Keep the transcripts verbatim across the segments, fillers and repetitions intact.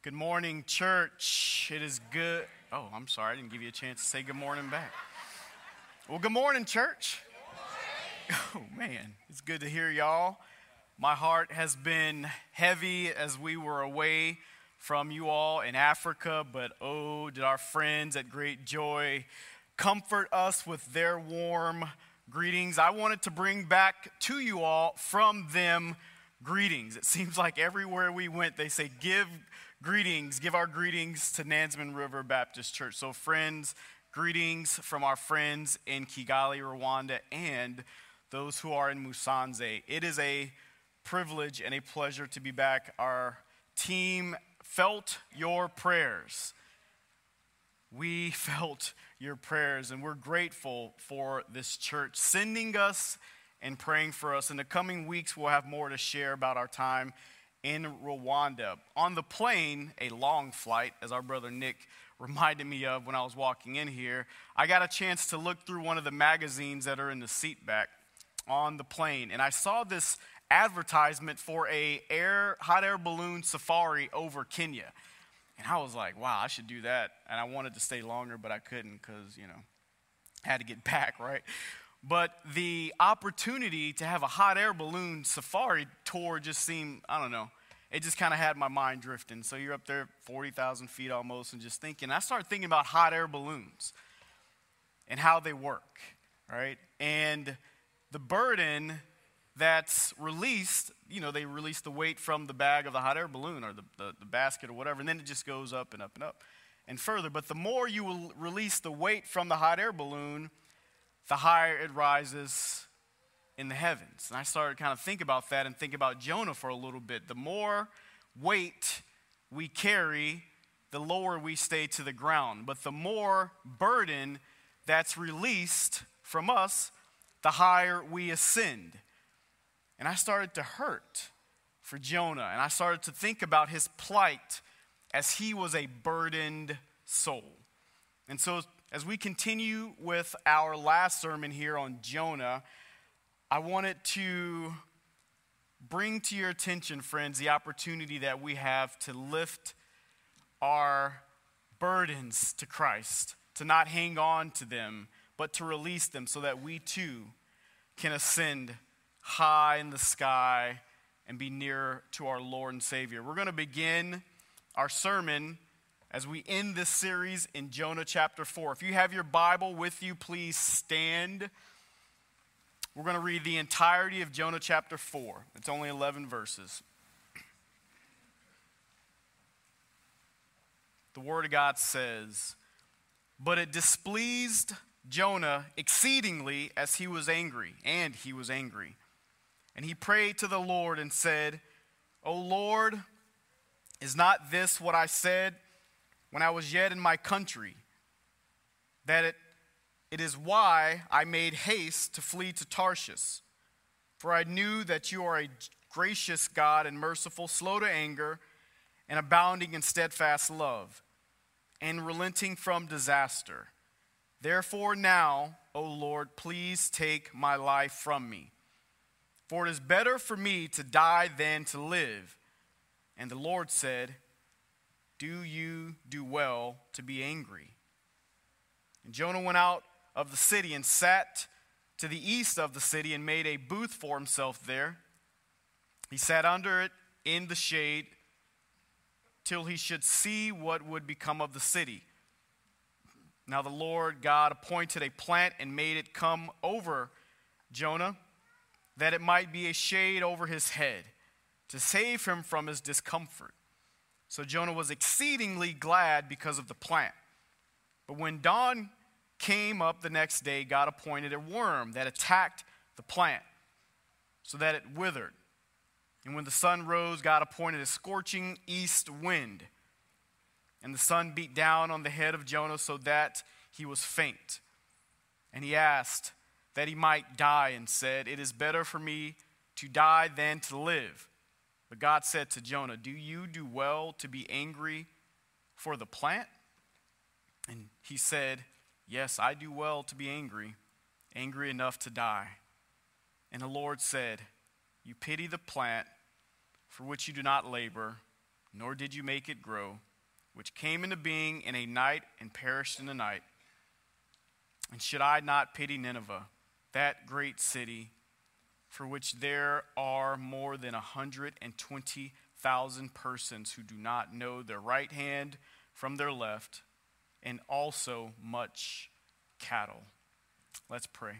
Good morning, church. It is good. Oh, I'm sorry. I didn't give you a chance to say good morning back. Well, good morning, church. Good morning. Oh, man. It's good to hear y'all. My heart has been heavy as we were away from you all in Africa, but oh, did our friends at Great Joy comfort us with their warm greetings. I wanted to bring back to you all from them greetings. It seems like everywhere we went, they say, give greetings, give our greetings to Nansemond River Baptist Church. So friends, greetings from our friends in Kigali, Rwanda, and those who are in Musanze. It is a privilege and a pleasure to be back. Our team felt your prayers. We felt your prayers, and we're grateful for this church sending us and praying for us. In the coming weeks, we'll have more to share about our time in Rwanda. On the plane, a long flight, as our brother Nick reminded me of when I was walking in here, I got a chance to look through one of the magazines that are in the seat back on the plane, and I saw this advertisement for a air hot air balloon safari over Kenya. And I was like, wow, I should do that. And I wanted to stay longer, but I couldn't because, you know, I had to get back, right? But the opportunity to have a hot air balloon safari tour just seemed, I don't know, it just kind of had my mind drifting. So you're up there forty thousand feet almost and just thinking. I started thinking about hot air balloons and how they work, right? And the burden that's released, you know, they release the weight from the bag of the hot air balloon or the, the, the basket or whatever, and then it just goes up and up and up and further. But the more you will release the weight from the hot air balloon, the higher it rises in the heavens. And I started to kind of think about that and think about Jonah for a little bit. The more weight we carry, the lower we stay to the ground. But the more burden that's released from us, the higher we ascend. And I started to hurt for Jonah. And I started to think about his plight as he was a burdened soul. And so as we continue with our last sermon here on Jonah, I wanted to bring to your attention, friends, the opportunity that we have to lift our burdens to Christ, to not hang on to them, but to release them so that we too can ascend high in the sky and be nearer to our Lord and Savior. We're going to begin our sermon as we end this series in Jonah chapter four. If you have your Bible with you, please stand. We're going to read the entirety of Jonah chapter four. It's only eleven verses. The Word of God says, "But it displeased Jonah exceedingly as he was angry, and he was angry. And he prayed to the Lord and said, O Lord, is not this what I said when I was yet in my country, that it, it is why I made haste to flee to Tarshish. For I knew that you are a gracious God and merciful, slow to anger, and abounding in steadfast love, and relenting from disaster. Therefore now, O Lord, please take my life from me. For it is better for me to die than to live. And the Lord said, Do you do well to be angry? And Jonah went out of the city and sat to the east of the city and made a booth for himself there. He sat under it in the shade till he should see what would become of the city. Now the Lord God appointed a plant and made it come over Jonah, that it might be a shade over his head, to save him from his discomfort. So Jonah was exceedingly glad because of the plant. But when dawn came up the next day, God appointed a worm that attacked the plant, so that it withered. And when the sun rose, God appointed a scorching east wind. And the sun beat down on the head of Jonah so that he was faint. And he asked that he might die and said, It is better for me to die than to live. But God said to Jonah, Do you do well to be angry for the plant? And he said, Yes, I do well to be angry, angry enough to die. And the Lord said, You pity the plant for which you do not labor, nor did you make it grow, which came into being in a night and perished in a night. And should I not pity Nineveh, that great city, for which there are more than one hundred twenty thousand persons who do not know their right hand from their left, and also much cattle? Let's pray.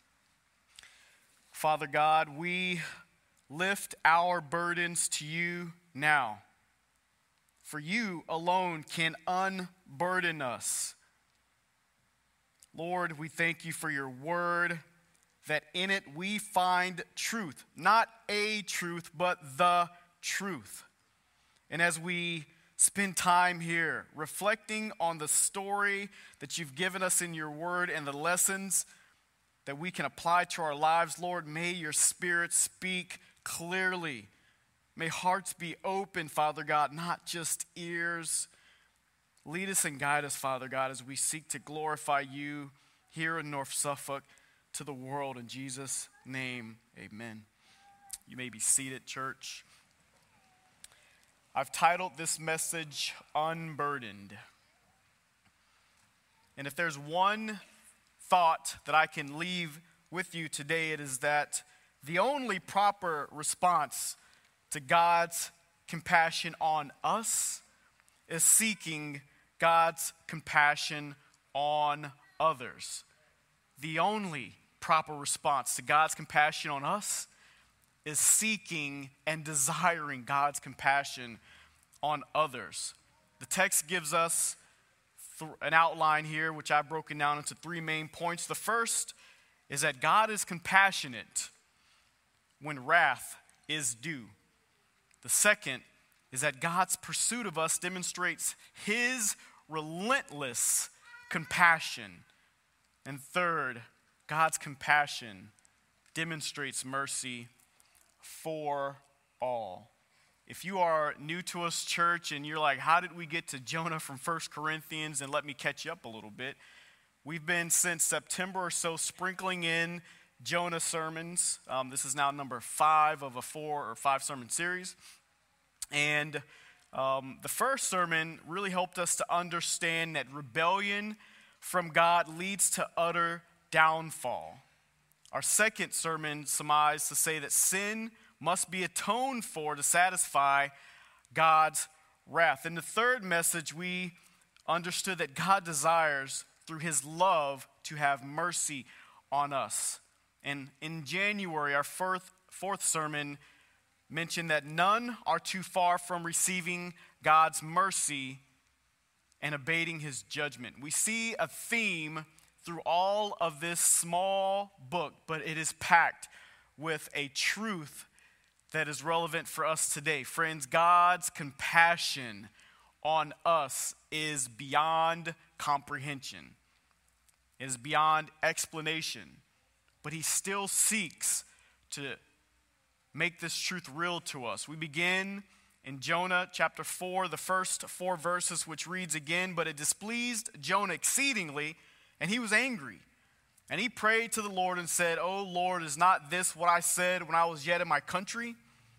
Father God, we lift our burdens to you now. For you alone can unburden us. Lord, we thank you for your word, that in it we find truth. Not a truth, but the truth. And as we spend time here reflecting on the story that you've given us in your word and the lessons that we can apply to our lives, Lord, may your Spirit speak clearly. May hearts be open, Father God, not just ears. Lead us and guide us, Father God, as we seek to glorify you here in North Suffolk to the world. In Jesus' name, amen. You may be seated, church. I've titled this message, Unburdened. And if there's one thought that I can leave with you today, it is that the only proper response to God's compassion on us is seeking God's compassion on others. The only proper response to God's compassion on us is seeking and desiring God's compassion on others. The text gives us th- an outline here, which I've broken down into three main points. The first is that God is compassionate when wrath is due. The second is that God's pursuit of us demonstrates his relentless compassion. And third, God's compassion demonstrates mercy for all. If you are new to us, church, and you're like, how did we get to Jonah from First Corinthians? And let me catch you up a little bit. We've been since September or so sprinkling in Jonah sermons. Um, this is now number five of a four or five sermon series. And um, the first sermon really helped us to understand that rebellion from God leads to utter downfall. Our second sermon surmised to say that sin must be atoned for to satisfy God's wrath. In the third message, we understood that God desires, through his love, to have mercy on us. And in January, our fourth, fourth sermon mentioned that none are too far from receiving God's mercy and abating his judgment. We see a theme through all of this small book, but it is packed with a truth that is relevant for us today. Friends, God's compassion on us is beyond comprehension. It is beyond explanation. But he still seeks to make this truth real to us. We begin in Jonah chapter four, the first four verses, which reads again, "But it displeased Jonah exceedingly, and he was angry. And he prayed to the Lord and said, O Lord, is not this what I said when I was yet in my country?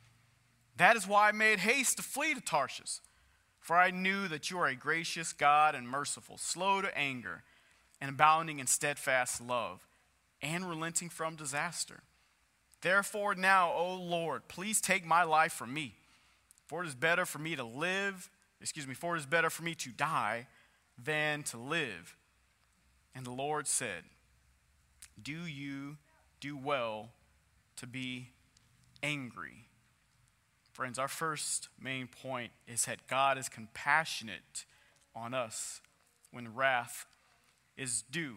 That is why I made haste to flee to Tarshish. For I knew that you are a gracious God and merciful, slow to anger, and abounding in steadfast love, and relenting from disaster. Therefore now, O Lord, please take my life from me. For it is better for me to live, excuse me, for it is better for me to die than to live. And the Lord said, do you do well to be angry?" Friends, our first main point is that God is compassionate on us when wrath is due.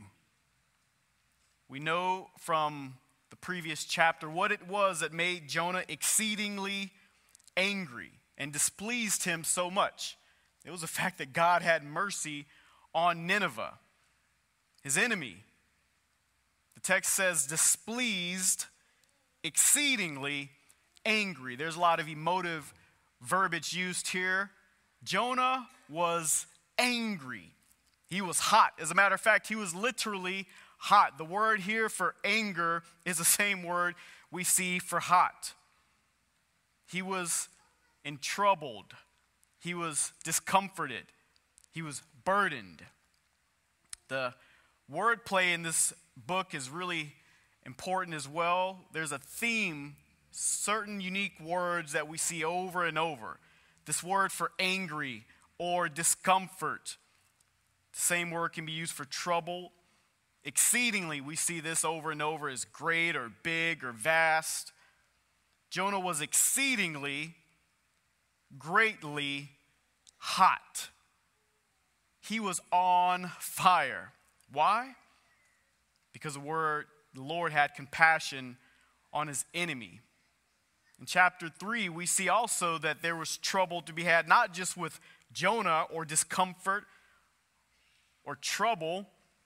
We know from the previous chapter what it was that made Jonah exceedingly angry and displeased him so much. It was the fact that God had mercy on Nineveh, his enemy. The text says displeased, exceedingly angry. There's a lot of emotive verbiage used here. Jonah was angry. He was hot. As a matter of fact, he was literally hot. The word here for anger is the same word we see for hot. He was entroubled. He was discomforted. He was burdened. The wordplay in this book is really important as well. There's a theme, certain unique words that we see over and over. This word for angry or discomfort. The same word can be used for trouble. Exceedingly, we see this over and over as great or big or vast. Jonah was exceedingly, greatly hot. He was on fire. Why? Because the word, the Lord had compassion on his enemy. In chapter three, we see also that there was trouble to be had, not just with Jonah or discomfort or trouble.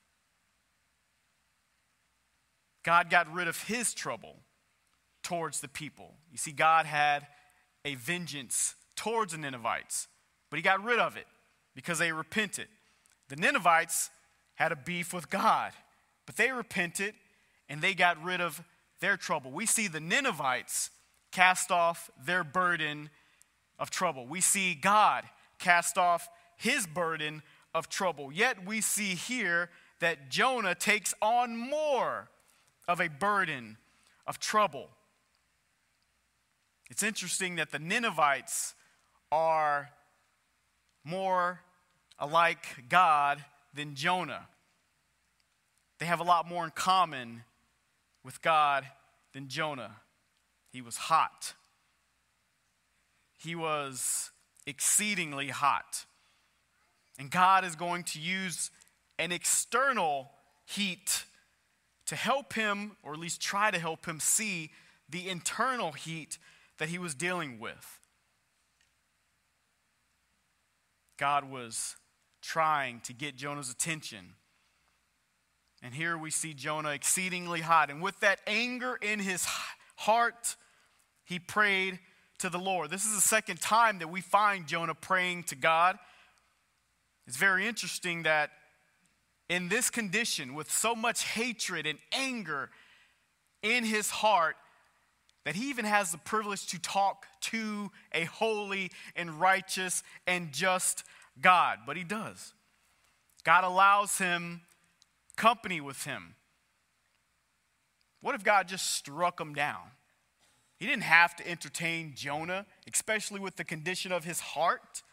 God got rid of his trouble towards the people. You see, God had a vengeance towards the Ninevites, but he got rid of it because they repented. The Ninevites had a beef with God, but they repented and they got rid of their trouble. We see the Ninevites cast off their burden of trouble. We see God cast off his burden of trouble. Yet we see here that Jonah takes on more of a burden of trouble. It's interesting that the Ninevites are more alike God than Jonah. They have a lot more in common with God than Jonah. He was hot. He was exceedingly hot. And God is going to use an external heat to help him, or at least try to help him see the internal heat that he was dealing with. God was trying to get Jonah's attention. And here we see Jonah exceedingly hot. And with that anger in his heart, he prayed to the Lord. This is the second time that we find Jonah praying to God. It's very interesting that in this condition, with so much hatred and anger in his heart, that he even has the privilege to talk to a holy and righteous and just God. But he does. God allows him company with him. What if God just struck him down? He didn't have to entertain Jonah, especially with the condition of his heart.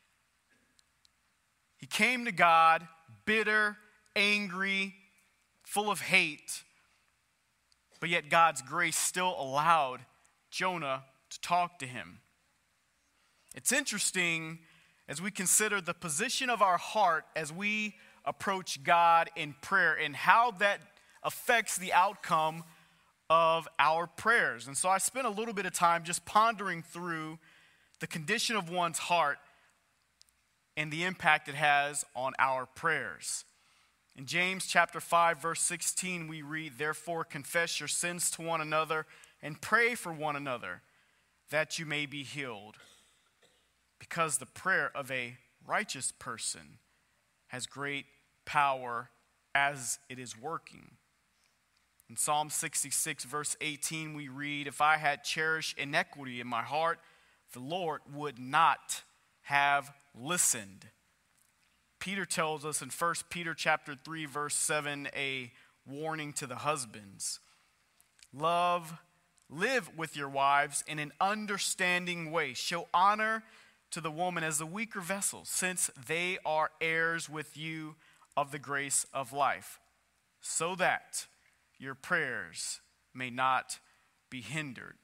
He came to God bitter, angry, full of hate, but yet God's grace still allowed Jonah to talk to him. It's interesting as we consider the position of our heart as we approach God in prayer and how that affects the outcome of our prayers. And so I spent a little bit of time just pondering through the condition of one's heart and the impact it has on our prayers. In James chapter five, verse sixteen, we read, "Therefore confess your sins to one another and pray for one another that you may be healed. Because the prayer of a righteous person has great power as it is working." In Psalm sixty-six, verse eighteen, we read, "If I had cherished iniquity in my heart, the Lord would not have listened." Peter tells us in First Peter chapter three, verse seven, a warning to the husbands. Love, live with your wives in an understanding way. Show honor to the woman as the weaker vessel, since they are heirs with you of the grace of life, so that your prayers may not be hindered.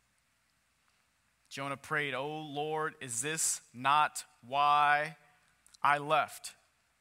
Jonah prayed, "O Lord, is this not why I left?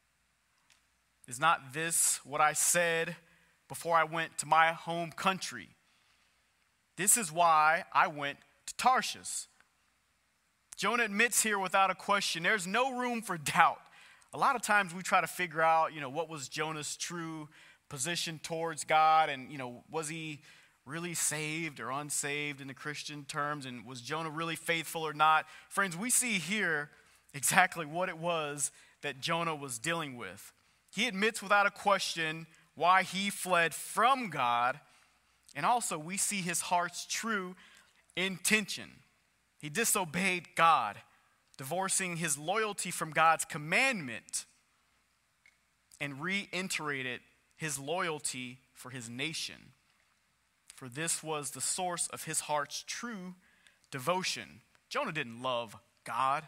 Is not this what I said before I went to my home country? This is why I went to Tarshish." Jonah admits here without a question, there's no room for doubt. A lot of times we try to figure out, you know, what was Jonah's true position towards God, and, you know, was he really saved or unsaved in the Christian terms, and was Jonah really faithful or not? Friends, we see here exactly what it was that Jonah was dealing with. He admits without a question why he fled from God, and also we see his heart's true intention. He disobeyed God divorcing his loyalty from God's commandment, and reiterated his loyalty for his nation. For this was the source of his heart's true devotion. Jonah didn't love God.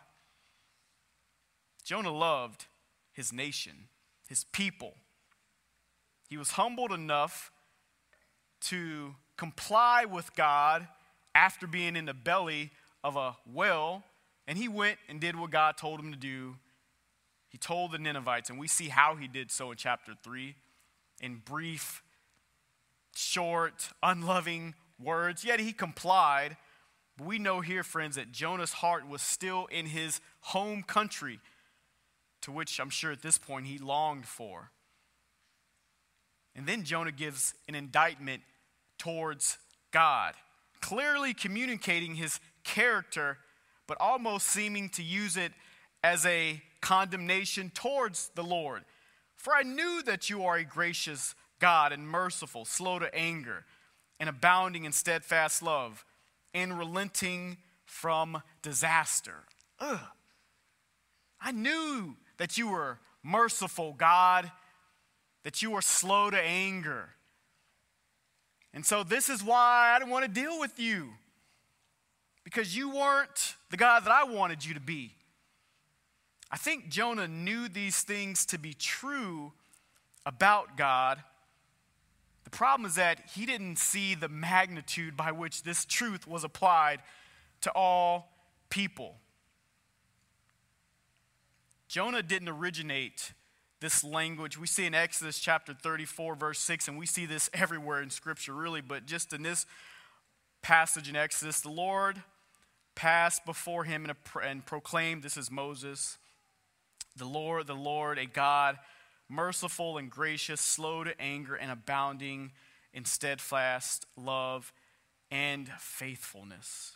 Jonah loved his nation, his people. He was humbled enough to comply with God after being in the belly of a whale, and he went and did what God told him to do. He told the Ninevites, and we see how he did so in chapter three, in brief, short, unloving words. Yet he complied. But we know here, friends, that Jonah's heart was still in his home country, to which I'm sure at this point he longed for. And then Jonah gives an indictment towards God, clearly communicating his character, but almost seeming to use it as a condemnation towards the Lord. For I knew that you are a gracious God and merciful, slow to anger, and abounding in steadfast love, and relenting from disaster. Ugh. I knew that you were merciful, God, that you were slow to anger. And so this is why I didn't want to deal with you, because you weren't the God that I wanted you to be. I think Jonah knew these things to be true about God. The problem is that he didn't see the magnitude by which this truth was applied to all people. Jonah didn't originate this language. We see in Exodus chapter thirty-four, verse six, and we see this everywhere in Scripture, really, but just in this passage in Exodus, the Lord passed before him and, and proclaimed, this is Moses, the Lord, the Lord, a God, merciful and gracious, slow to anger, and abounding in steadfast love and faithfulness.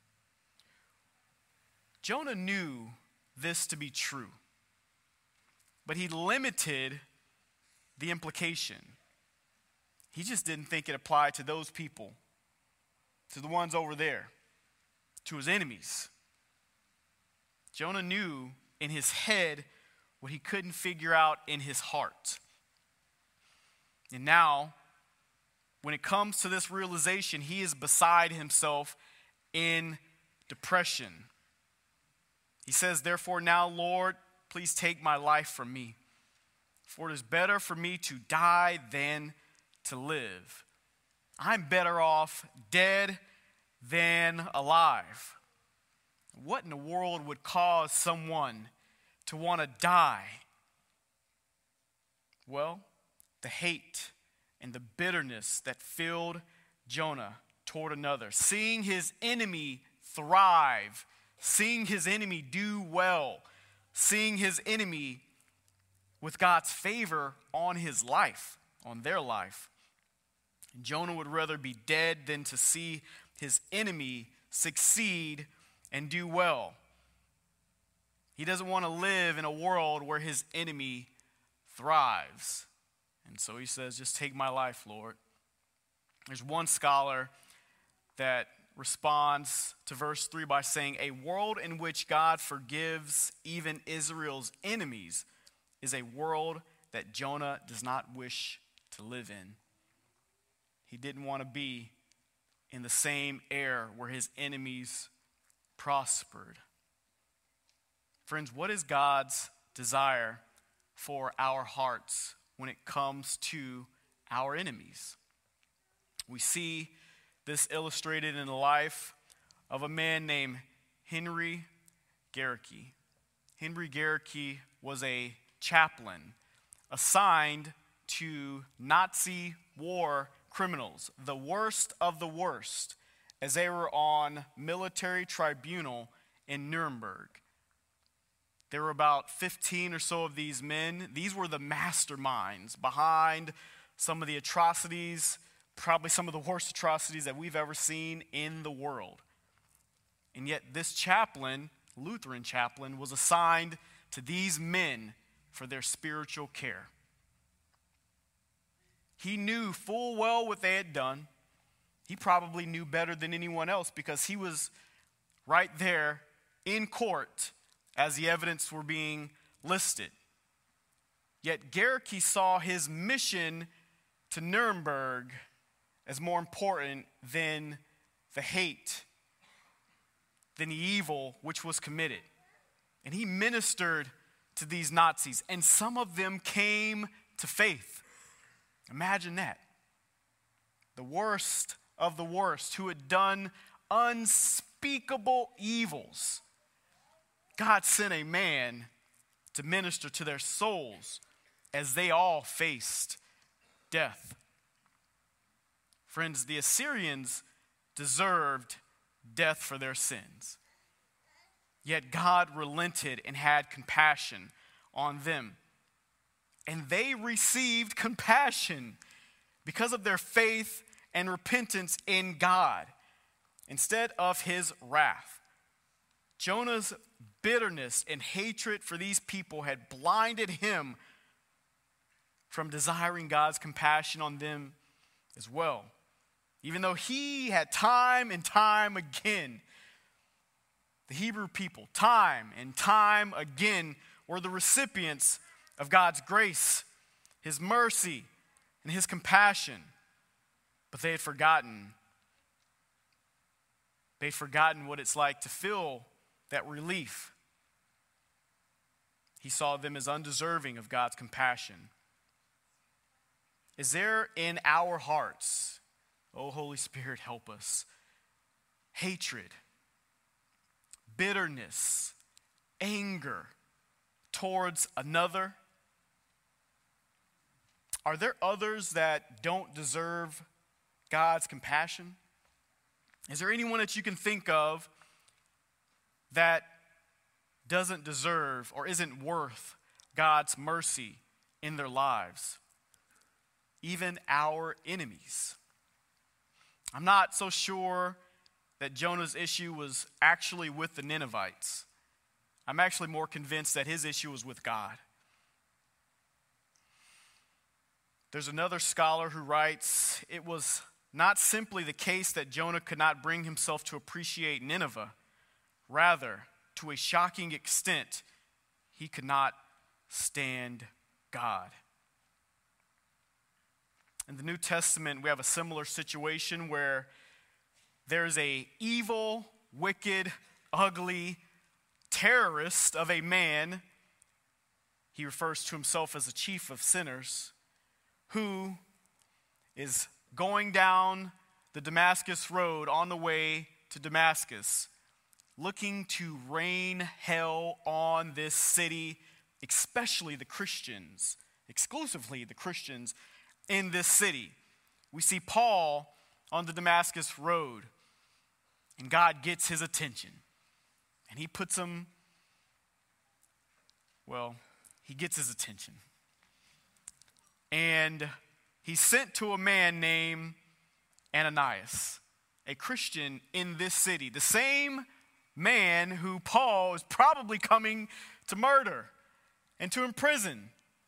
Jonah knew this to be true, but he limited the implication. He just didn't think it applied to those people, to the ones over there, to his enemies. Jonah knew in his head what he couldn't figure out in his heart. And now, when it comes to this realization, he is beside himself in depression. He says, therefore now, Lord, please take my life from me. For it is better for me to die than to live. I'm better off dead than alive. What in the world would cause someone to want to die? Well, the hate and the bitterness that filled Jonah toward another. Seeing his enemy thrive, seeing his enemy do well, seeing his enemy with God's favor on his life, on their life. Jonah would rather be dead than to see his enemy succeed and do well. He doesn't want to live in a world where his enemy thrives. And so he says, just take my life, Lord. There's one scholar that responds to verse three by saying, a world in which God forgives even Israel's enemies is a world that Jonah does not wish to live in. He didn't want to be in the same air where his enemies prospered. Friends, what is God's desire for our hearts when it comes to our enemies? We see this illustrated in the life of a man named Henry Gerecke. Henry Gerecke was a chaplain assigned to Nazi war criminals, the worst of the worst, as they were on military tribunal in Nuremberg. There were about fifteen or so of these men. These were the masterminds behind some of the atrocities, probably some of the worst atrocities that we've ever seen in the world. And yet this chaplain, Lutheran chaplain, was assigned to these men for their spiritual care. He knew full well what they had done. He probably knew better than anyone else because he was right there in court as the evidence were being listed. Yet Gerke saw his mission to Nuremberg as more important than the hate, than the evil which was committed. And he ministered to these Nazis, and some of them came to faith. Imagine that. The worst of the worst, who had done unspeakable evils. God sent a man to minister to their souls as they all faced death. Friends, the Assyrians deserved death for their sins. Yet God relented and had compassion on them. And they received compassion because of their faith and repentance in God instead of his wrath. Jonah's bitterness and hatred for these people had blinded him from desiring God's compassion on them as well. Even though he had time and time again, the Hebrew people, time and time again, were the recipients of God's grace, his mercy, and his compassion. But they had forgotten. They'd forgotten what it's like to feel that relief. He saw them as undeserving of God's compassion. Is there in our hearts, oh Holy Spirit, help us, hatred, bitterness, anger towards another? Are there others that don't deserve God's compassion? Is there anyone that you can think of that doesn't deserve or isn't worth God's mercy in their lives? Even our enemies. I'm not so sure that Jonah's issue was actually with the Ninevites. I'm actually more convinced that his issue was with God. There's another scholar who writes, it was not simply the case that Jonah could not bring himself to appreciate Nineveh. Rather, to a shocking extent, he could not stand God. In the New Testament, we have a similar situation where there's a evil, wicked, ugly terrorist of a man. He refers to himself as the chief of sinners, who is going down the Damascus road on the way to Damascus, looking to rain hell on this city, especially the Christians, exclusively the Christians in this city. We see Paul on the Damascus road, and God gets his attention. And he puts him, well, he gets his attention. And he's sent to a man named Ananias, a Christian in this city. The same man who Paul is probably coming to murder and to imprison.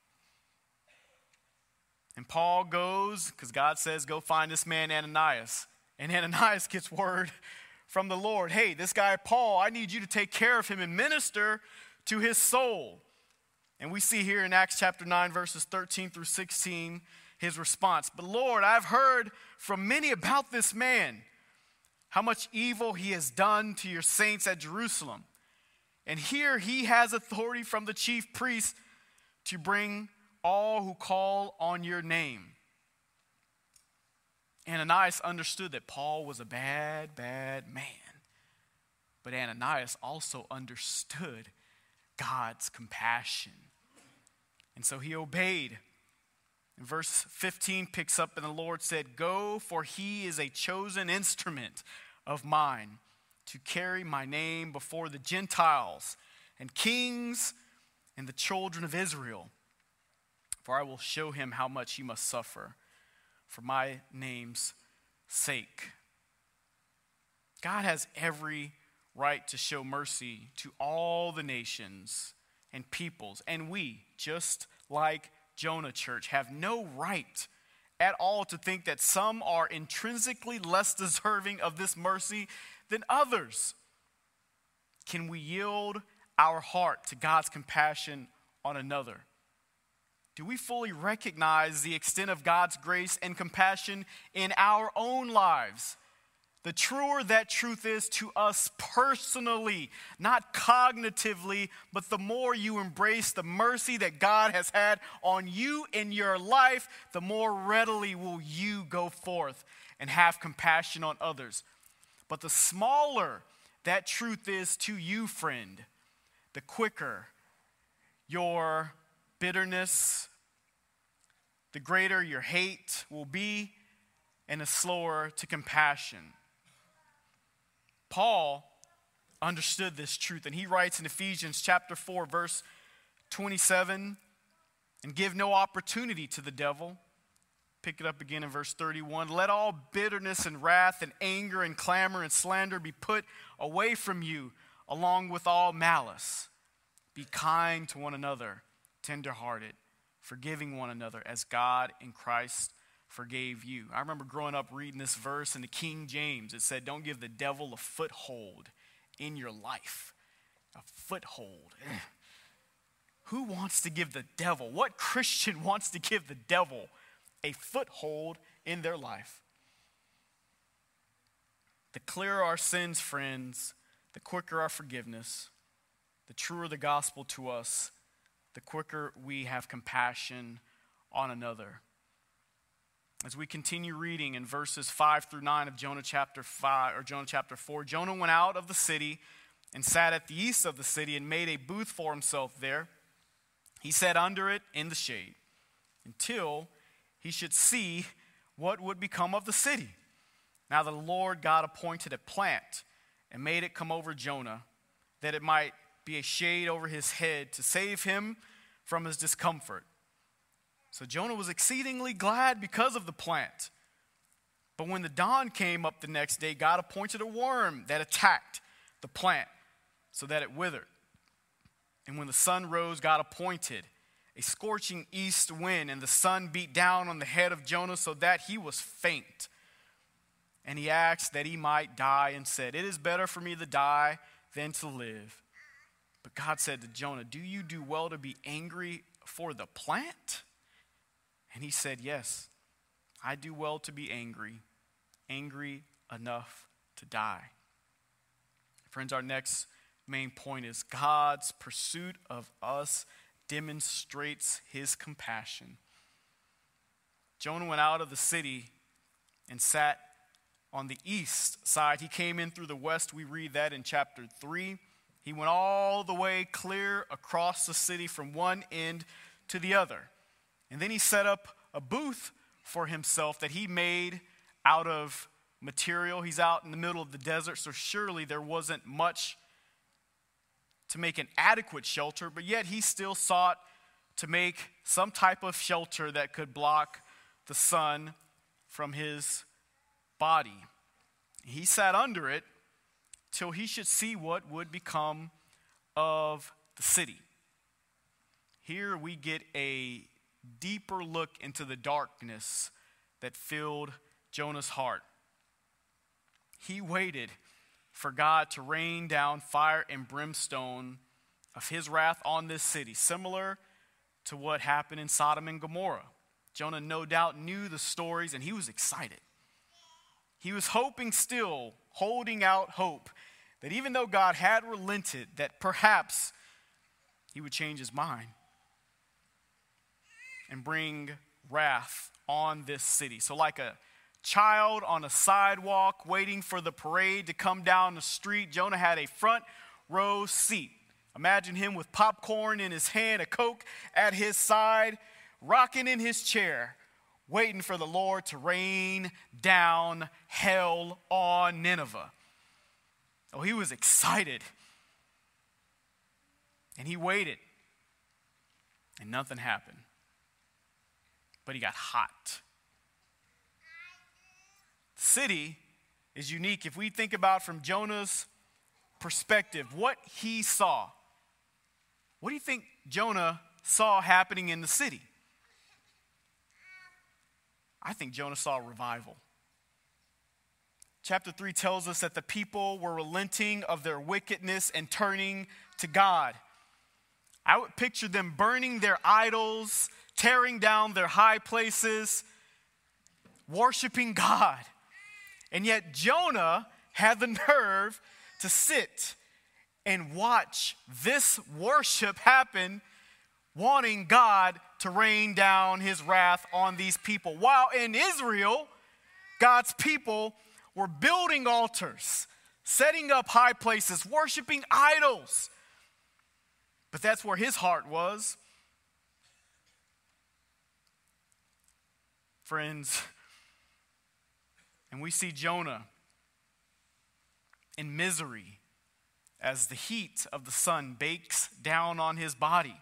And Paul goes, because God says, go find this man Ananias. And Ananias gets word from the Lord, hey, this guy Paul, I need you to take care of him and minister to his soul. And we see here in Acts chapter nine, verses thirteen through sixteen, his response. But Lord, I've heard from many about this man, how much evil he has done to your saints at Jerusalem. And here he has authority from the chief priest to bring all who call on your name. Ananias understood that Paul was a bad, bad man. But Ananias also understood God's compassion. And so he obeyed. And verse fifteen picks up, and the Lord said, go, for he is a chosen instrument of mine to carry my name before the Gentiles and kings and the children of Israel. For I will show him how much he must suffer for my name's sake. God has every right to show mercy to all the nations and peoples. And we, just like Jonah Church, have no right at all to think that some are intrinsically less deserving of this mercy than others. Can we yield our heart to God's compassion on another? Do we fully recognize the extent of God's grace and compassion in our own lives? The truer that truth is to us personally, not cognitively, but the more you embrace the mercy that God has had on you in your life, the more readily will you go forth and have compassion on others. But the smaller that truth is to you, friend, the quicker your bitterness, the greater your hate will be, and the slower to compassion. Paul understood this truth, and he writes in Ephesians chapter four, verse twenty-seven, and give no opportunity to the devil. Pick it up again in verse thirty-one. Let all bitterness and wrath and anger and clamor and slander be put away from you, along with all malice. Be kind to one another, tenderhearted, forgiving one another as God in Christ forgave you. I remember growing up reading this verse in the King James. It said, don't give the devil a foothold in your life. A foothold. Who wants to give the devil, what Christian wants to give the devil a foothold in their life? The clearer our sins, friends, the quicker our forgiveness, the truer the gospel to us, the quicker we have compassion on another. As we continue reading in verses five through nine of Jonah chapter five or Jonah chapter four, Jonah went out of the city and sat at the east of the city and made a booth for himself there. He sat under it in the shade until he should see what would become of the city. Now the Lord God appointed a plant and made it come over Jonah, that it might be a shade over his head to save him from his discomfort. So Jonah was exceedingly glad because of the plant. But when the dawn came up the next day, God appointed a worm that attacked the plant so that it withered. And when the sun rose, God appointed a scorching east wind, and the sun beat down on the head of Jonah so that he was faint. And he asked that he might die and said, it is better for me to die than to live. But God said to Jonah, do you do well to be angry for the plant? And he said, yes, I do well to be angry, angry enough to die. Friends, our next main point is God's pursuit of us demonstrates his compassion. Jonah went out of the city and sat on the east side. He came in through the west. We read that in chapter three. He went all the way clear across the city from one end to the other. And then he set up a booth for himself that he made out of material. He's out in the middle of the desert, so surely there wasn't much to make an adequate shelter, but yet he still sought to make some type of shelter that could block the sun from his body. He sat under it till he should see what would become of the city. Here we get a deeper look into the darkness that filled Jonah's heart. He waited for God to rain down fire and brimstone of his wrath on this city, similar to what happened in Sodom and Gomorrah. Jonah no doubt knew the stories, and he was excited. He was hoping still, holding out hope, that even though God had relented, that perhaps he would change his mind and bring wrath on this city. So like a child on a sidewalk waiting for the parade to come down the street, Jonah had a front row seat. Imagine him with popcorn in his hand, a Coke at his side, rocking in his chair, waiting for the Lord to rain down hell on Nineveh. Oh, he was excited. And he waited. And nothing happened. But he got hot. The city is unique. If we think about from Jonah's perspective, what he saw, what do you think Jonah saw happening in the city? I think Jonah saw revival. chapter three tells us that the people were relenting of their wickedness and turning to God. I would picture them burning their idols, tearing down their high places, worshiping God. And yet Jonah had the nerve to sit and watch this worship happen, wanting God to rain down his wrath on these people. While in Israel, God's people were building altars, setting up high places, worshiping idols. But that's where his heart was. Friends, and we see Jonah in misery as the heat of the sun bakes down on his body.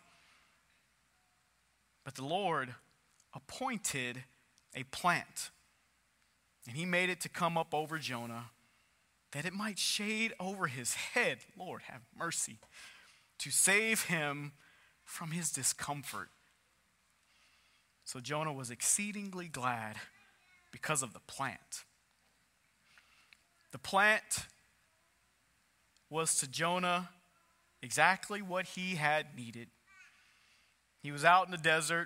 But the Lord appointed a plant, and he made it to come up over Jonah, that it might shade over his head. Lord, have mercy. To save him from his discomfort. So Jonah was exceedingly glad because of the plant. The plant was to Jonah exactly what he had needed. He was out in the desert,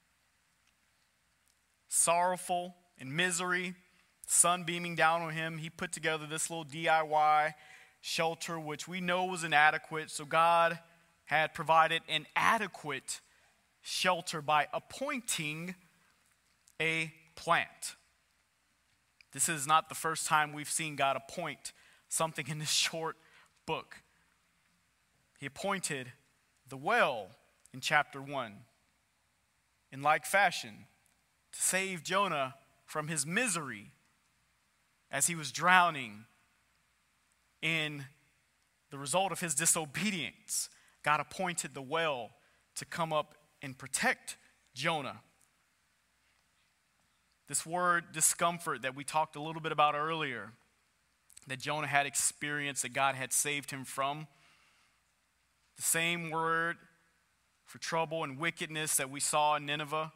sorrowful, in misery, sun beaming down on him. He put together this little D I Y shelter, which we know was inadequate. So God had provided an adequate shelter by appointing a plant. This is not the first time we've seen God appoint something in this short book. He appointed the well in chapter one. In like fashion, to save Jonah from his misery as he was drowning in the result of his disobedience, God appointed the well to come up and protect Jonah. This word discomfort that we talked a little bit about earlier, that Jonah had experienced, that God had saved him from, the same word for trouble and wickedness that we saw in Nineveh.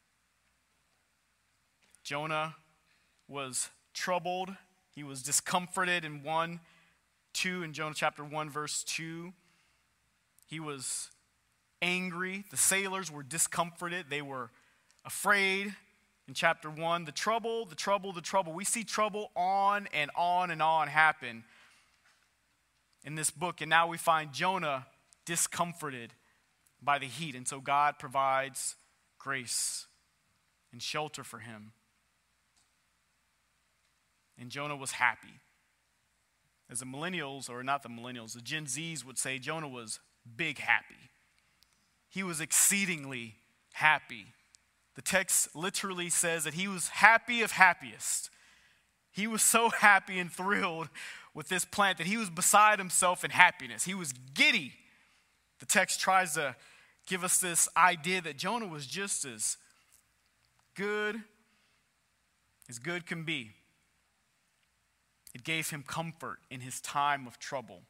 Jonah was troubled. He was discomforted in one, two, in Jonah chapter one, verse two. He was angry. The sailors were discomforted. They were afraid. In chapter one, the trouble, the trouble, the trouble. We see trouble on and on and on happen in this book. And now we find Jonah discomforted by the heat. And so God provides grace and shelter for him. And Jonah was happy. As the millennials, or not the millennials, the Gen Zs would say, Jonah was big happy. He was exceedingly happy. The text literally says that he was happy of happiest. He was so happy and thrilled with this plant that he was beside himself in happiness. He was giddy. The text tries to give us this idea that Jonah was just as good as good can be. It gave him comfort in his time of trouble.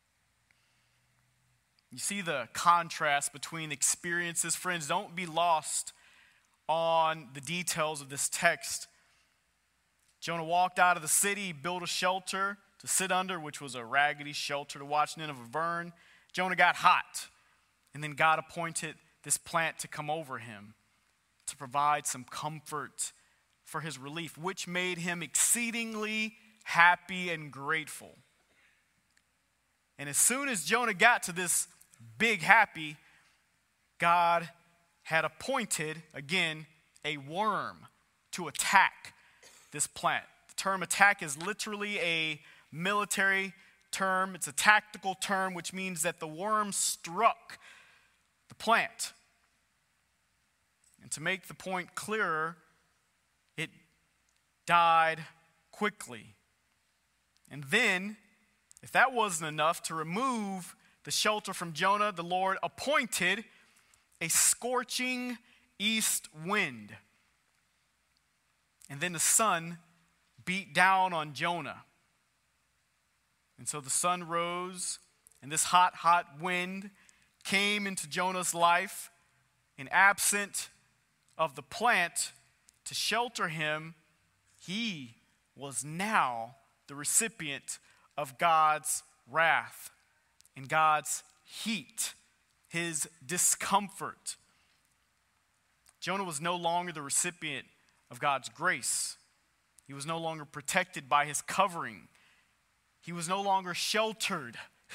You see the contrast between experiences. Friends, don't be lost on the details of this text. Jonah walked out of the city, built a shelter to sit under, which was a raggedy shelter to watch Nineveh burn. Jonah got hot, and then God appointed this plant to come over him to provide some comfort for his relief, which made him exceedingly happy and grateful. And as soon as Jonah got to this big happy, God had appointed, again, a worm to attack this plant. The term attack is literally a military term. It's a tactical term, which means that the worm struck the plant. And to make the point clearer, it died quickly. And then, if that wasn't enough, to remove the shelter from Jonah, the Lord appointed a scorching east wind. And then the sun beat down on Jonah. And so the sun rose, and this hot, hot wind came into Jonah's life, and absent of the plant to shelter him, he was now the recipient of God's wrath and God's heat, his discomfort. Jonah was no longer the recipient of God's grace. He was no longer protected by his covering. He was no longer sheltered.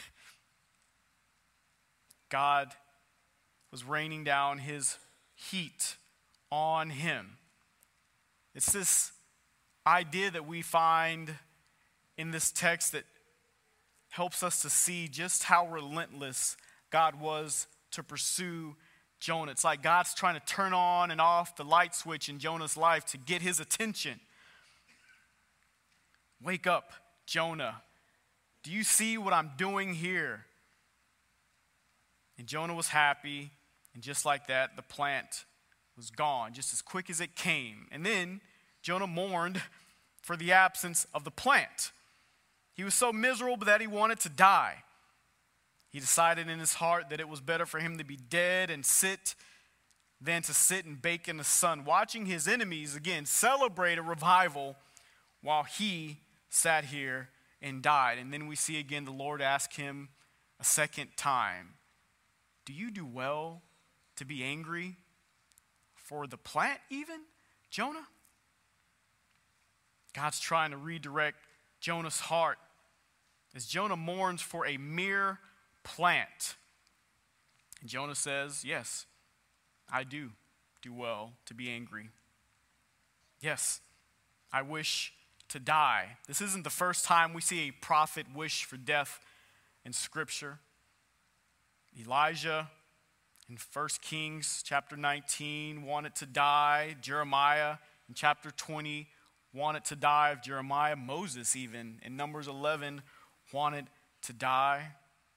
God was raining down his heat on him. It's this idea that we find in this text that helps us to see just how relentless God was to pursue Jonah. It's like God's trying to turn on and off the light switch in Jonah's life to get his attention. Wake up, Jonah. Do you see what I'm doing here? And Jonah was happy, and just like that, the plant was gone, just as quick as it came. And then Jonah mourned for the absence of the plant. He was so miserable that he wanted to die. He decided in his heart that it was better for him to be dead and sit than to sit and bake in the sun, watching his enemies, again, celebrate a revival while he sat here and died. And then we see again the Lord ask him a second time, do you do well to be angry for the plant even, Jonah? God's trying to redirect Jonah's heart as Jonah mourns for a mere plant. And Jonah says, yes, I do do well to be angry. Yes, I wish to die. This isn't the first time we see a prophet wish for death in Scripture. Elijah in First Kings chapter nineteen wanted to die. Jeremiah in chapter twenty wanted to die of Jeremiah. Moses even in Numbers eleven wanted to die.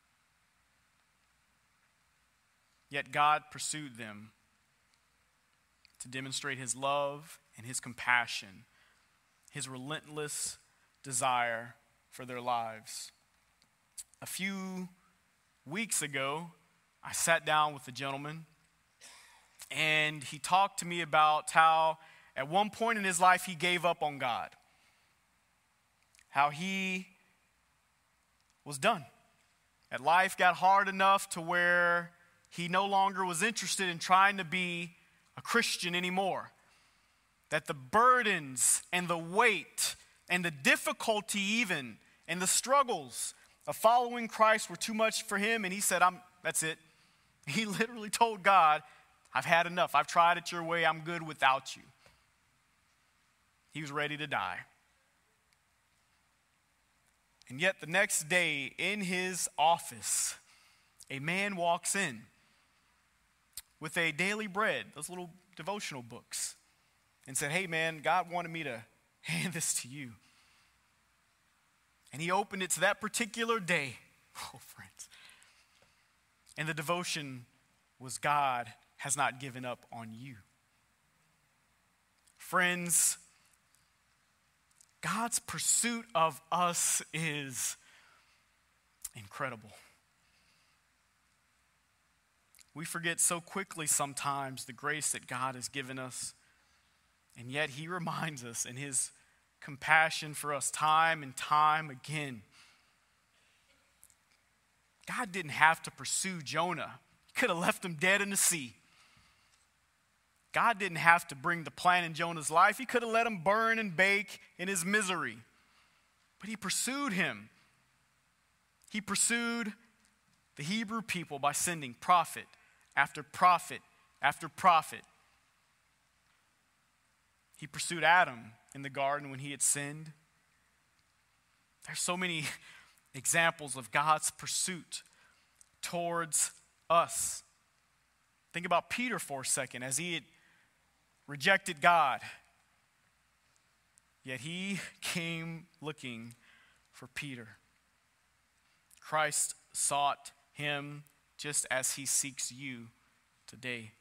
Yet God pursued them to demonstrate his love and his compassion, his relentless desire for their lives. A few weeks ago, I sat down with a gentleman, and he talked to me about how at one point in his life he gave up on God, how he was done. That life got hard enough to where he no longer was interested in trying to be a Christian anymore. That the burdens and the weight and the difficulty even and the struggles of following Christ were too much for him, and he said, "I'm. That's it." He literally told God, "I've had enough. I've tried it your way. I'm good without you." He was ready to die. And yet the next day in his office, a man walks in with a daily bread, those little devotional books, and said, "Hey man, God wanted me to hand this to you." And he opened it to that particular day. Oh, friends. And the devotion was, God has not given up on you. Friends, God's pursuit of us is incredible. We forget so quickly sometimes the grace that God has given us, and yet he reminds us in his compassion for us time and time again. God didn't have to pursue Jonah. He could have left him dead in the sea. God didn't have to bring the plan in Jonah's life. He could have let him burn and bake in his misery. But he pursued him. He pursued the Hebrew people by sending prophet after prophet after prophet. He pursued Adam in the garden when he had sinned. There's so many examples of God's pursuit towards us. Think about Peter for a second as he had rejected God. Yet he came looking for Peter. Christ sought him just as he seeks you today.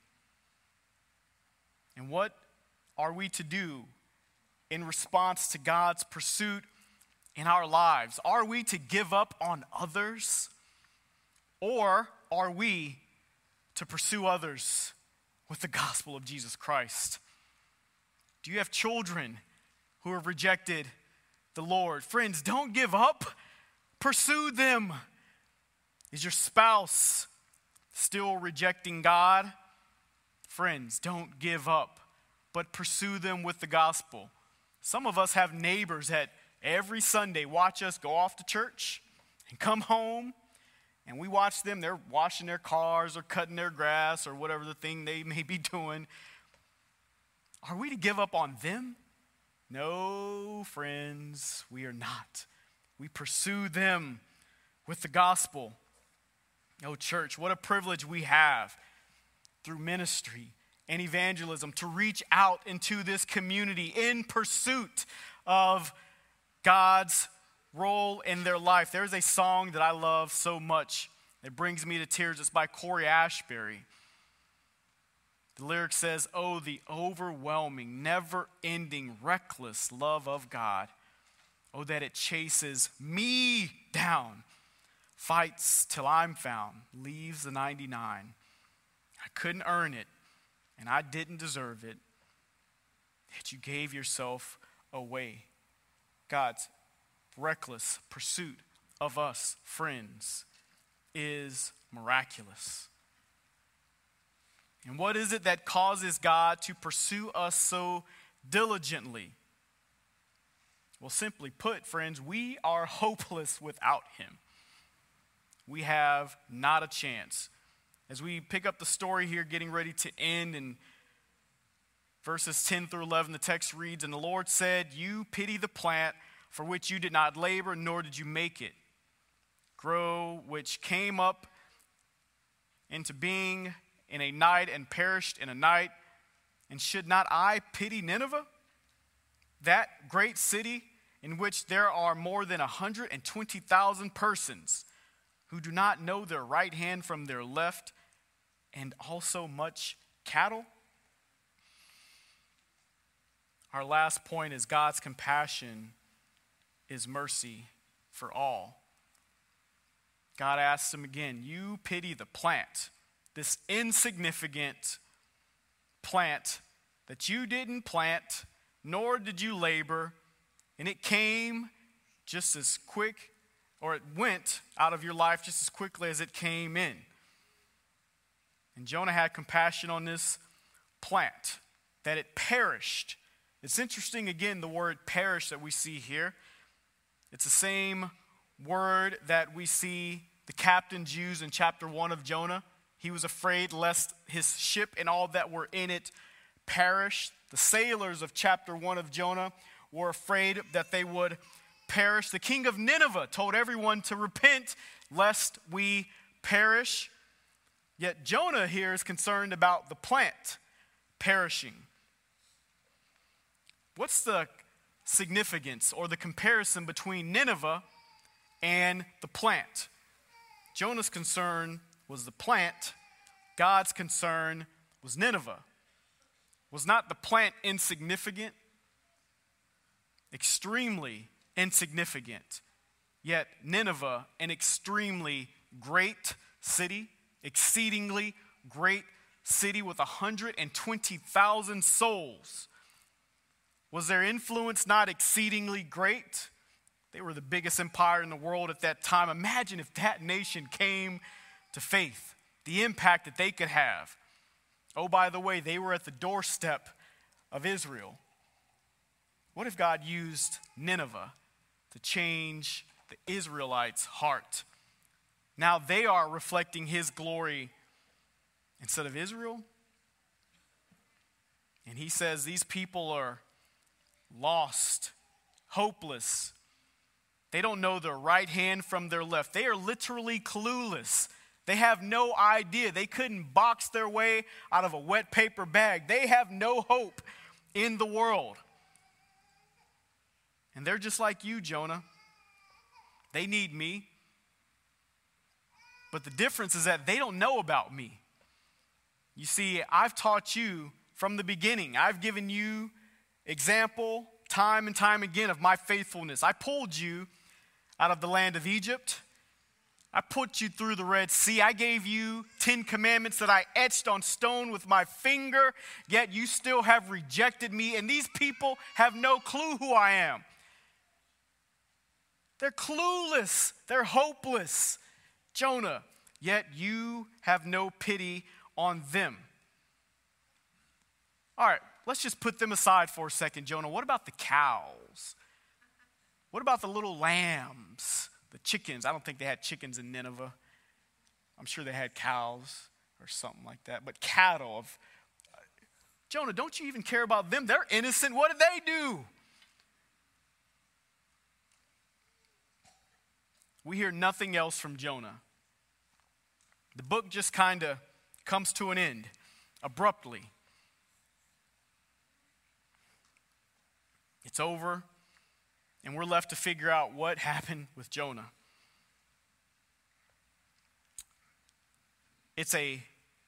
And what are we to do in response to God's pursuit in our lives? Are we to give up on others? Or are we to pursue others with the gospel of Jesus Christ? Do you have children who have rejected the Lord. Friends, don't give up. Pursue them. Is your spouse still rejecting God? Friends, don't give up, but pursue them with the gospel. Some of us have neighbors that every Sunday watch us go off to church and come home, and we watch them. They're washing their cars or cutting their grass or whatever the thing they may be doing. Are we to give up on them? No, friends, we are not. We pursue them with the gospel. Oh, church, what a privilege we have through ministry and evangelism to reach out into this community in pursuit of God's role in their life. There's a song that I love so much. It brings me to tears. It's by Corey Ashbury. The lyric says, "Oh, the overwhelming, never-ending, reckless love of God. Oh, that it chases me down, fights till I'm found, leaves the ninety-nine. I couldn't earn it, and I didn't deserve it, yet you gave yourself away." God's reckless pursuit of us, friends, is miraculous. And what is it that causes God to pursue us so diligently? Well, simply put, friends, we are hopeless without him. We have not a chance. As we pick up the story here, getting ready to end in verses ten through eleven, the text reads, "And the Lord said, you pity the plant for which you did not labor, nor did you make it grow, which came up into being in a night and perished in a night. And should not I pity Nineveh, that great city in which there are more than one hundred twenty thousand persons who do not know their right hand from their left, and also much cattle?" Our last point is God's compassion is mercy for all. God asks him again, you pity the plant, this insignificant plant that you didn't plant, nor did you labor, and it came just as quick, or it went out of your life just as quickly as it came in. And Jonah had compassion on this plant, that it perished. It's interesting, again, the word perish that we see here. It's the same word that we see the captains use in chapter one of Jonah. He was afraid lest his ship and all that were in it perish. The sailors of chapter one of Jonah were afraid that they would perish. The king of Nineveh told everyone to repent lest we perish. Yet Jonah here is concerned about the plant perishing. What's the significance or the comparison between Nineveh and the plant? Jonah's concern was the plant. God's concern was Nineveh. Was not the plant insignificant? Extremely insignificant. Yet Nineveh, an extremely great city, exceedingly great city with one hundred twenty thousand souls. Was their influence not exceedingly great? They were the biggest empire in the world at that time. Imagine if that nation came to faith, the impact that they could have. Oh, by the way, they were at the doorstep of Israel. What if God used Nineveh to change the Israelites' heart? Now they are reflecting his glory instead of Israel. And he says these people are lost, hopeless. They don't know their right hand from their left. They are literally clueless. They have no idea. They couldn't box their way out of a wet paper bag. They have no hope in the world. And they're just like you, Jonah. They need me. But the difference is that they don't know about me. You see, I've taught you from the beginning. I've given you example time and time again of my faithfulness. I pulled you out of the land of Egypt. I put you through the Red Sea. I gave you Ten Commandments that I etched on stone with my finger, yet you still have rejected me, and these people have no clue who I am. They're clueless. They're hopeless. Jonah, yet you have no pity on them. All right, let's just put them aside for a second, Jonah. What about the cows? What about the little lambs, the chickens? I don't think they had chickens in Nineveh. I'm sure they had cows or something like that. But cattle. Of, uh, Jonah, don't you even care about them? They're innocent. What did they do? We hear nothing else from Jonah. The book just kind of comes to an end abruptly. It's over, and we're left to figure out what happened with Jonah. It's a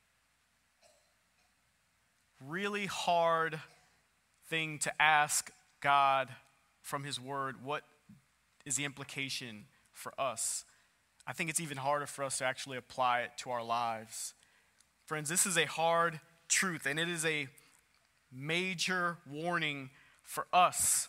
really hard thing to ask God from his word. What is the implication for us? I think it's even harder for us to actually apply it to our lives. Friends, this is a hard truth, and it is a major warning for us.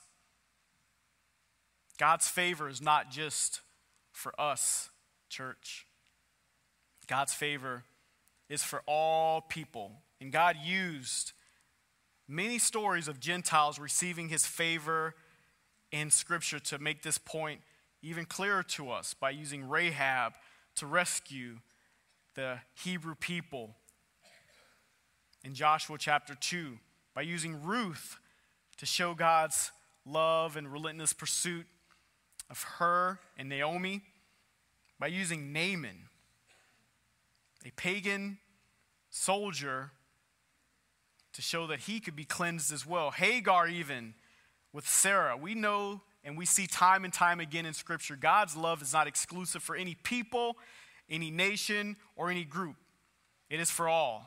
God's favor is not just for us, church. God's favor is for all people. And God used many stories of Gentiles receiving his favor in Scripture to make this point even clearer to us by using Rahab to rescue the Hebrew people. In Joshua chapter two, by using Ruth to show God's love and relentless pursuit of her and Naomi, by using Naaman, a pagan soldier, to show that he could be cleansed as well. Hagar even with Sarah. We know and we see time and time again in Scripture, God's love is not exclusive for any people, any nation, or any group. It is for all.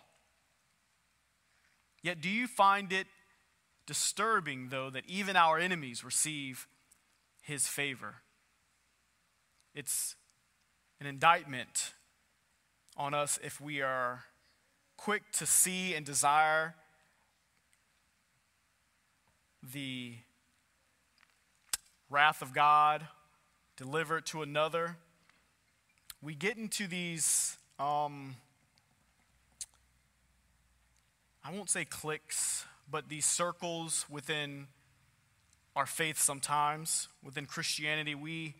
Yet do you find it disturbing, though, that even our enemies receive his favor? It's an indictment on us if we are quick to see and desire the wrath of God, deliver it to another. We get into these, um, I won't say cliques, but these circles within our faith sometimes. Within Christianity, we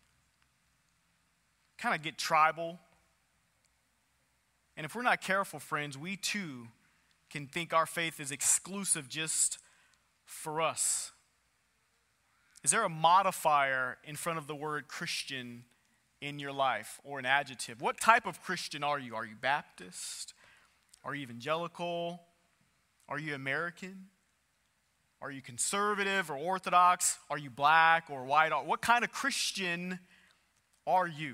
kind of get tribal. And if we're not careful, friends, we too can think our faith is exclusive just for us. Is there a modifier in front of the word Christian in your life, or an adjective? What type of Christian are you? Are you Baptist? Are you evangelical? Are you American? Are you conservative or Orthodox? Are you black or white? What kind of Christian are you?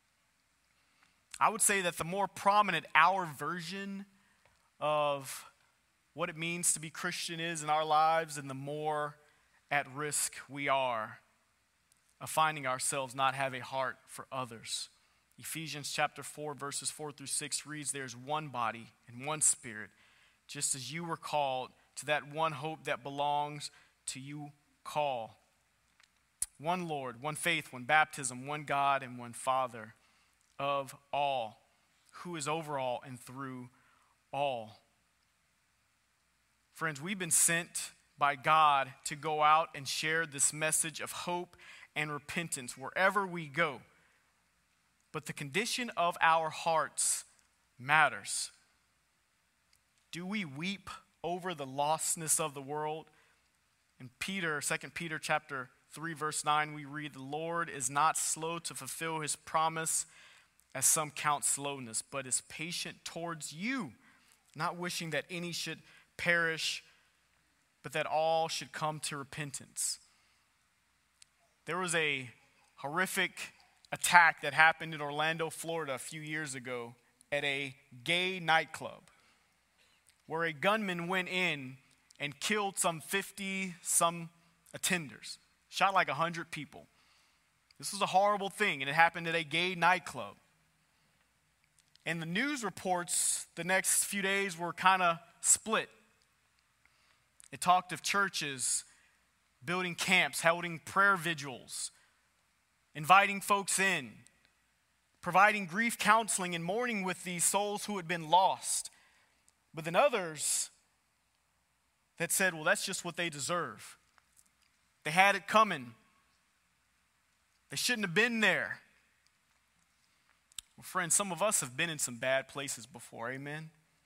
I would say that the more prominent our version of what it means to be Christian is in our lives, and the more at risk we are of finding ourselves not have a heart for others. Ephesians chapter four, verses four through six reads, "There's one body and one spirit, just as you were called to that one hope that belongs to you call. One Lord, one faith, one baptism, one God, and one Father of all, who is over all and through all." Friends, we've been sent by God to go out and share this message of hope and repentance wherever we go. But the condition of our hearts matters. Do we weep over the lostness of the world? In Peter, Second Peter chapter three, verse nine, we read, "The Lord is not slow to fulfill his promise, as some count slowness, but is patient towards you, not wishing that any should perish, but that all should come to repentance." There was a horrific attack that happened in Orlando, Florida a few years ago at a gay nightclub, where a gunman went in and killed some fifty some attenders, shot like one hundred people. This was a horrible thing, and it happened at a gay nightclub. And the news reports the next few days were kind of split. It talked of churches building camps, holding prayer vigils inviting folks in, providing grief counseling and mourning with these souls who had been lost. But then others that said, well, that's just what they deserve. They had it coming. They shouldn't have been there. Well, friends, some of us have been in some bad places before, amen?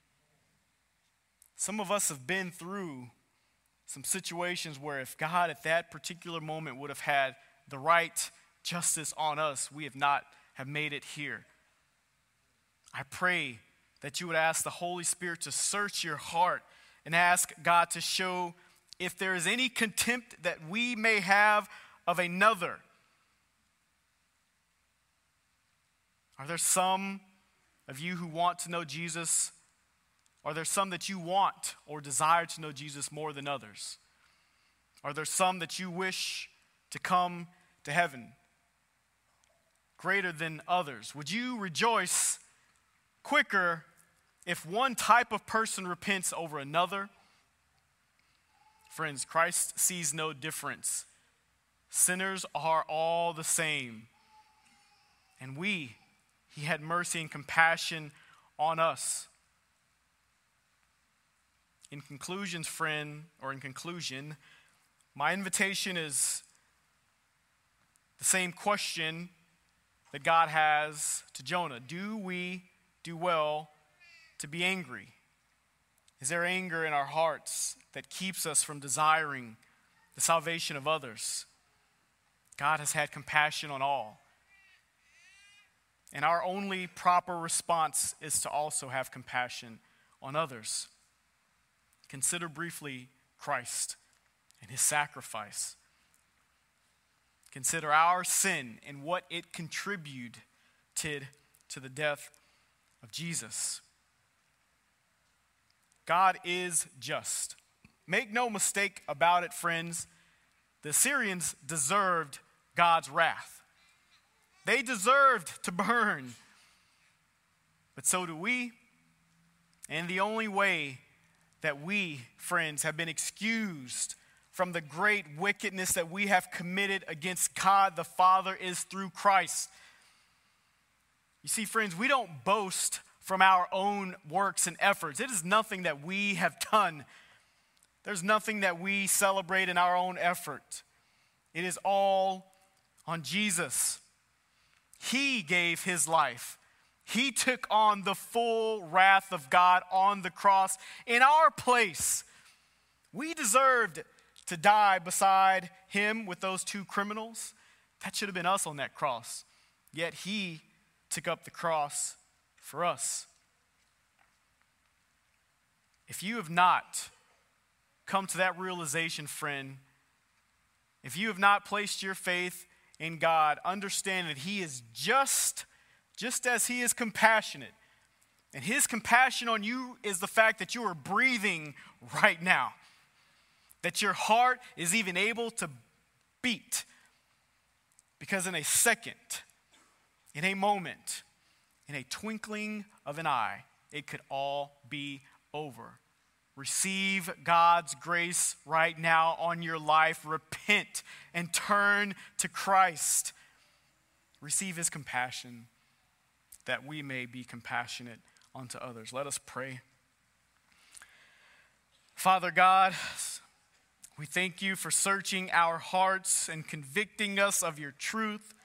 Some of us have been through some situations where if God at that particular moment would have had the right justice on us, we have not have made it here. I pray that you would ask the Holy Spirit to search your heart and ask God to show if there is any contempt that we may have of another. Are there some of you who want to know Jesus? Are there some that you want or desire to know Jesus more than others? Are there some that you wish to come to heaven greater than others? Would you rejoice quicker if one type of person repents over another? Friends, Christ sees no difference. Sinners are all the same. And we, he had mercy and compassion on us. In conclusions, friend, or in conclusion, my invitation is the same question that God has to Jonah. Do we do well to be angry? Is there anger in our hearts that keeps us from desiring the salvation of others? God has had compassion on all. And our only proper response is to also have compassion on others. Consider briefly Christ and his sacrifice. Consider our sin and what it contributed to the death of Jesus. God is just. Make no mistake about it, friends. The Assyrians deserved God's wrath. They deserved to burn. But so do we. And the only way that we, friends, have been excused from the great wickedness that we have committed against God the Father is through Christ. You see, friends, we don't boast from our own works and efforts. It is nothing that we have done. There's nothing that we celebrate in our own effort. It is all on Jesus. He gave his life. He took on the full wrath of God on the cross in our place. We deserved to die beside him with those two criminals. That should have been us on that cross. Yet he took up the cross for us. If you have not come to that realization, friend, if you have not placed your faith in God, understand that he is just, just as he is compassionate. And his compassion on you is the fact that you are breathing right now. That your heart is even able to beat. Because in a second, in a moment, in a twinkling of an eye, it could all be over. Receive God's grace right now on your life. Repent and turn to Christ. Receive his compassion that we may be compassionate unto others. Let us pray. Father God, we thank you for searching our hearts and convicting us of your truth.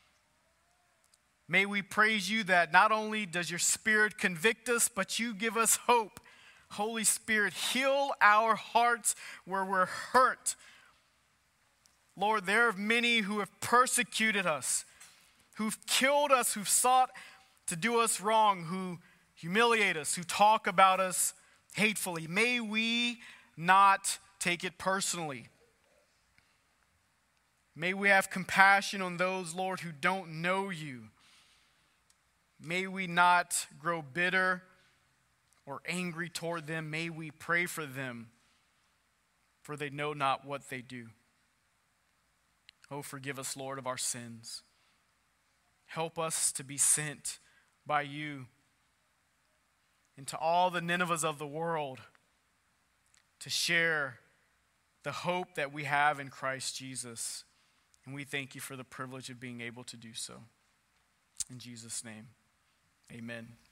May we praise you that not only does your Spirit convict us, but you give us hope. Holy Spirit, heal our hearts where we're hurt. Lord, there are many who have persecuted us, who've killed us, who've sought to do us wrong, who humiliate us, who talk about us hatefully. May we not take it personally. May we have compassion on those, Lord, who don't know you. May we not grow bitter or angry toward them. May we pray for them, for they know not what they do. Oh, forgive us, Lord, of our sins. Help us to be sent by you into all the Ninevehs of the world to share the hope that we have in Christ Jesus. And we thank you for the privilege of being able to do so. In Jesus' name, amen.